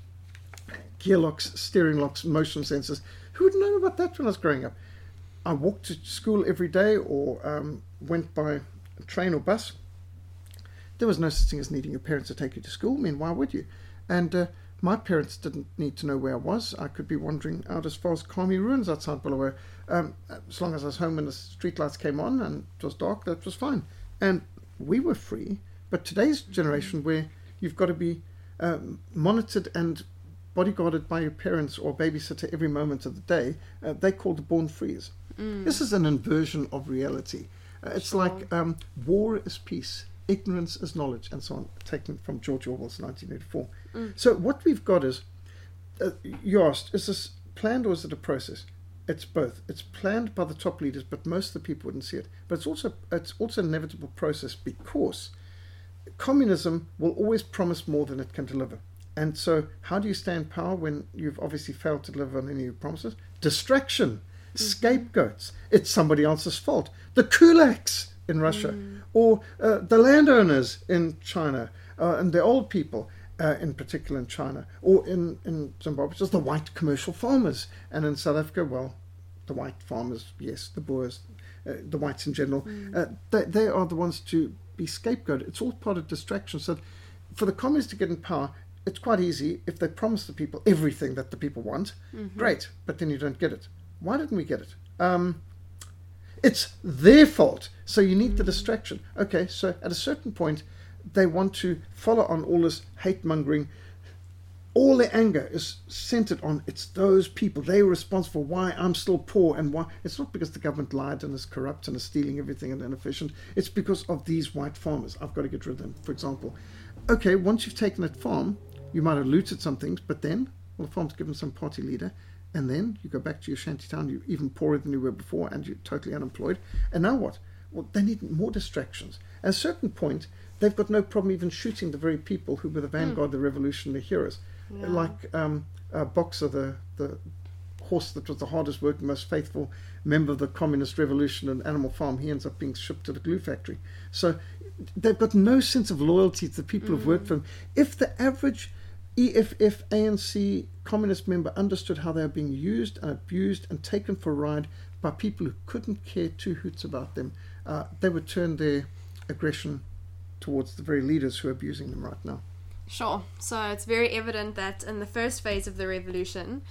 gear locks, steering locks, motion sensors. Who would know about that when I was growing up? I walked to school every day or um, went by train or bus. There was no such thing as needing your parents to take you to school. I mean, why would you? And uh, my parents didn't need to know where I was. I could be wandering out as far as Kami Ruins outside Bulawayo. Um, as long as I was home when the streetlights came on and it was dark, that was fine. And we were free. But today's generation, where you've got to be um, monitored and bodyguarded by your parents or babysitter every moment of the day, uh, they call the born frees. Mm. This is an inversion of reality. Uh, it's sure. like um, war is peace, ignorance is knowledge, and so on, taken from George Orwell's nineteen eighty-four. Mm. So what we've got is, uh, you asked, is this planned or is it a process? It's both. It's planned by the top leaders, but most of the people wouldn't see it. But it's also it's also an inevitable process because communism will always promise more than it can deliver. And so how do you stay in power when you've obviously failed to deliver on any of your promises? Distraction. scapegoats. It's somebody else's fault. The kulaks in Russia, mm. or uh, the landowners in China, uh, and the old people uh, in particular in China, or in, in Zimbabwe, just the white commercial farmers. And in South Africa, well, the white farmers, yes, the Boers, uh, the whites in general, mm. uh, they, they are the ones to be scapegoated. It's all part of distraction. So for the communists to get in power, it's quite easy. If they promise the people everything that the people want, mm-hmm. great, but then you don't get it. Why didn't we get it? Um, it's their fault. So you need mm-hmm. the distraction. Okay, so at a certain point, they want to follow on all this hate-mongering. All their anger is centered on, it's those people. They were responsible for why I'm still poor and why. It's not because the government lied and is corrupt and is stealing everything and inefficient. It's because of these white farmers. I've got to get rid of them, for example. Okay, once you've taken that farm, you might have looted some things, but then, well, the farm's given some party leader, and then you go back to your shanty town, you're even poorer than you were before, and you're totally unemployed. And now what? Well, they need more distractions. At a certain point, they've got no problem even shooting the very people who were the vanguard, mm. the revolutionary heroes. Yeah. Like um, uh, Boxer, the, the horse that was the hardest working, most faithful member of the communist revolution and Animal Farm, he ends up being shipped to the glue factory. So they've got no sense of loyalty to the people mm. who've worked for them. If the average E F F, A N C communist member understood how they are being used and abused and taken for a ride by people who couldn't care two hoots about them, uh, they would turn their aggression towards the very leaders who are abusing them right now. Sure. So it's very evident that in the first phase of the revolution,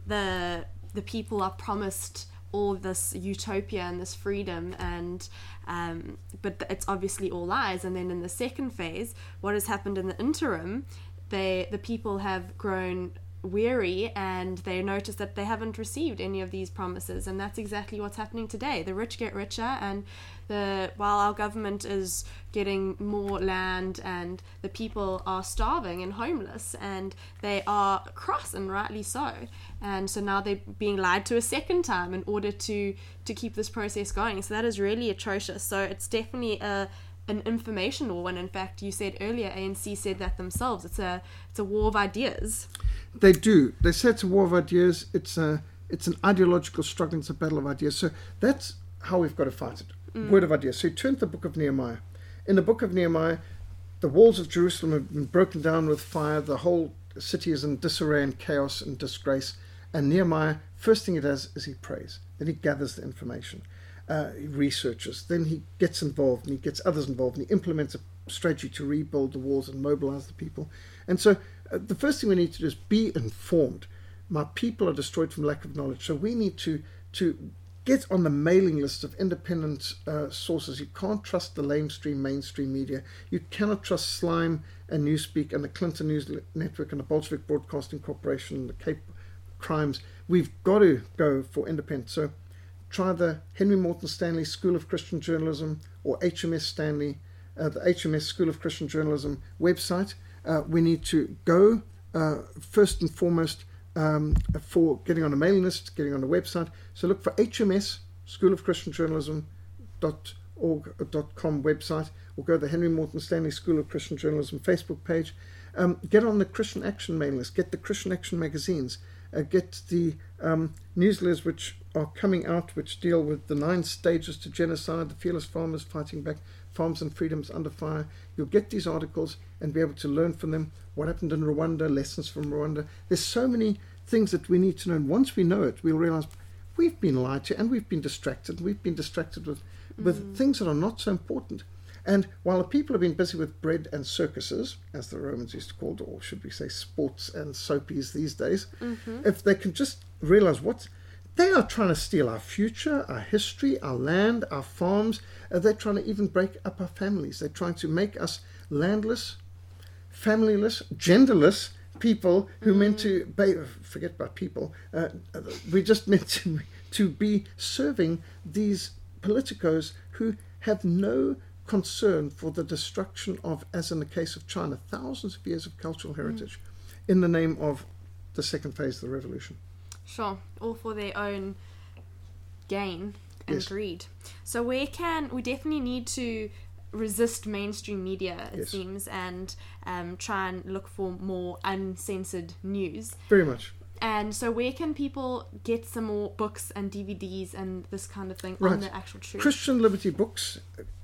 the the people are promised all this utopia and this freedom, and um, but it's obviously all lies. And then in the second phase, what has happened in the interim, they the people have grown weary and they notice that they haven't received any of these promises, and that's exactly what's happening today. The rich get richer, and the while our government is getting more land, and the people are starving and homeless, and they are cross, and rightly so. And so now they're being lied to a second time in order to to keep this process going. So that is really atrocious. So it's definitely a an information war, and in fact, you said earlier, A N C said that themselves. It's a it's a war of ideas. They do. They say it's a war of ideas. It's a it's an ideological struggle. It's a battle of ideas. So that's how we've got to fight it. Mm. Word of ideas. So you turn to the book of Nehemiah. In the book of Nehemiah, the walls of Jerusalem have been broken down with fire. The whole city is in disarray and chaos and disgrace. And Nehemiah, first thing he does is he prays. Then he gathers the information. Uh, he researches. Then he gets involved, and he gets others involved, and he implements a strategy to rebuild the walls and mobilize the people. And so uh, the first thing we need to do is be informed. My people are destroyed from lack of knowledge. So we need to to get on the mailing list of independent uh, sources. You can't trust the lamestream mainstream media. You cannot trust Slime and Newspeak and the Clinton News Network and the Bolshevik Broadcasting Corporation and the Cape Crimes. We've got to go for independent. So try the Henry Morton Stanley School of Christian Journalism, or H M S Stanley, uh, the H M S School of Christian Journalism website. Uh, we need to go uh, first and foremost um, for getting on a mailing list, getting on a website. So look for H M S School of Christian Journalism dot org dot com website, or go to the Henry Morton Stanley School of Christian Journalism Facebook page. Um, get on the Christian Action mailing list. Get the Christian Action magazines. Uh, get the um, newsletters which are coming out, which deal with the nine stages to genocide, the fearless farmers fighting back, farms and freedoms under fire. You'll get these articles and be able to learn from them. What happened in Rwanda, lessons from Rwanda. There's so many things that we need to know. And once we know it, we'll realize we've been lied to, and we've been distracted. We've been distracted with, with mm. things that are not so important. And while the people have been busy with bread and circuses, as the Romans used to call it, or should we say sports and soapies these days, mm-hmm. if they can just realize what they are trying to steal, our future, our history, our land, our farms. Uh, they're trying to even break up our families. They're trying to make us landless, familyless, genderless people who mm. meant to, ba- forget about people, uh, we just meant to, to be serving these politicos who have no concern for the destruction of, as in the case of China, thousands of years of cultural heritage mm. in the name of the second phase of the revolution. Sure, all for their own gain and yes. greed. So where can, we definitely need to resist mainstream media, it yes. seems, and um, try and look for more uncensored news. Very much. And so where can people get some more books and D V Ds and this kind of thing Right. on the actual truth? Christian Liberty Books.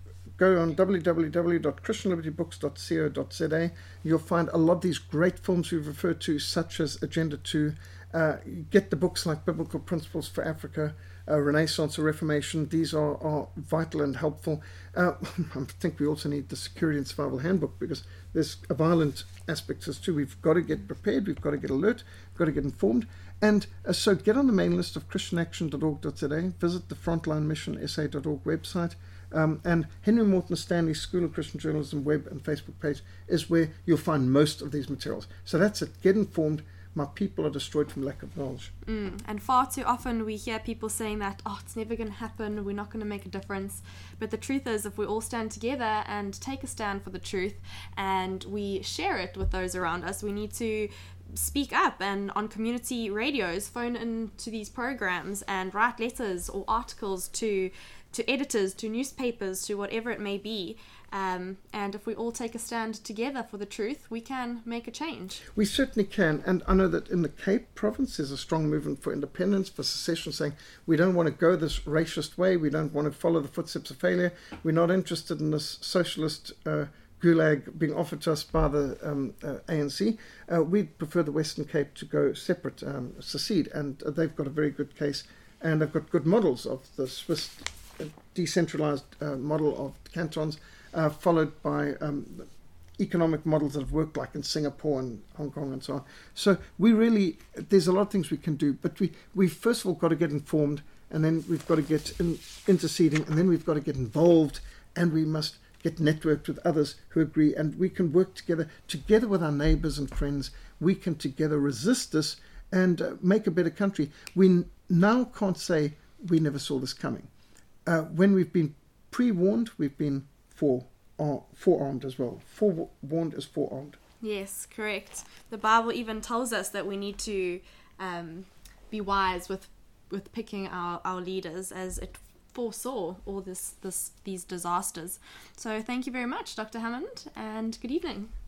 Go on w w w dot christian liberty books dot co dot z a. You'll find a lot of these great films we've referred to, such as Agenda two. Uh, get the books like Biblical Principles for Africa, uh, Renaissance or Reformation. These are, are vital and helpful. Uh, I think we also need the Security and Survival Handbook, because there's a violent aspect to this too. We've got to get prepared, we've got to get alert, we've got to get informed. And uh, so get on the main list of christian action dot org dot z a, visit the Frontline Mission S A dot org website. Um, and Henry Morton Stanley School of Christian Journalism web and Facebook page is where you'll find most of these materials. So that's it. Get informed. My people are destroyed from lack of knowledge. Mm, and far too often we hear people saying that, oh, it's never going to happen, we're not going to make a difference. But the truth is, if we all stand together and take a stand for the truth and we share it with those around us, we need to speak up and on community radios phone into these programs and write letters or articles to to editors, to newspapers, to whatever it may be. Um, and if we all take a stand together for the truth, we can make a change. We certainly can. And I know that in the Cape Province there's a strong movement for independence, for secession, saying we don't want to go this racist way, we don't want to follow the footsteps of failure, we're not interested in this socialist uh, gulag being offered to us by the um, uh, A N C. Uh, we'd prefer the Western Cape to go separate, um, secede, and uh, they've got a very good case, and they've got good models of the Swiss uh, decentralized uh, model of the cantons, uh, followed by um, economic models that have worked, like in Singapore and Hong Kong and so on. So we really, there's a lot of things we can do, but we, we first of all got to get informed, and then we've got to get in, interceding, and then we've got to get involved, and we must get networked with others who agree, and we can work together, together with our neighbors and friends. We can together resist this and uh, make a better country. We n- now can't say we never saw this coming. Uh, when we've been pre-warned, we've been fore, uh, forearmed as well. Forewarned is forearmed. Yes, correct. The Bible even tells us that we need to um, be wise with with picking our, our leaders, as it foresaw all this this these disasters. So thank you very much, Doctor Hammond, and good evening.